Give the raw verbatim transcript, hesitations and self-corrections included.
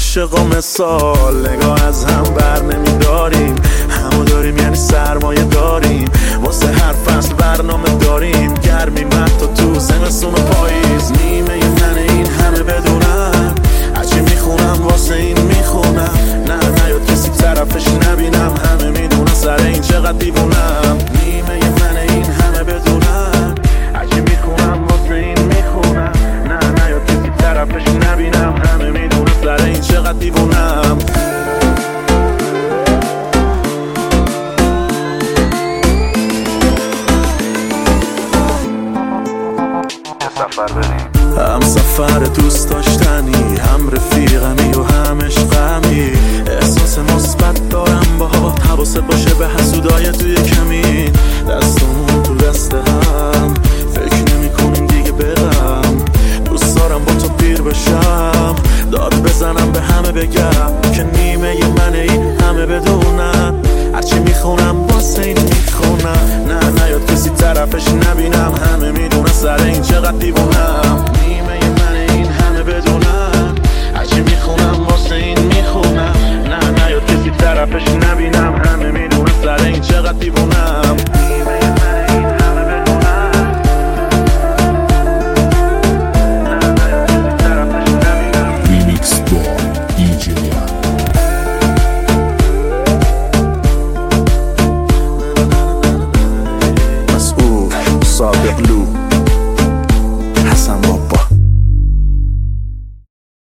عاشق و مثال، نگاه از هم بر نمیداریم، همو داریم یعنی سرمایه داریم، واسه هر فصل برنامه داریم، گرمیم حتی تو زمستون و پاییز. نیمه ی من این همه بدونم، هرچی میخونم واسه این میخونم، نه نیاد کسی طرفش نبینم، همه میدونم سر این چقدر دیوونم. نیمه ی من این همه بدونم، هرچی میخونم واسه این میخونم، نه نیاد کسی طرفش نبینم، همه میدونم سر این چقدر دیوونم. هم سفر دوست داشتنی، هم رفیقمی و هم عشقمی، احساس مثبت دارم باهات، حواست باشه به حسودای توی کمین، دستمون تو دست هم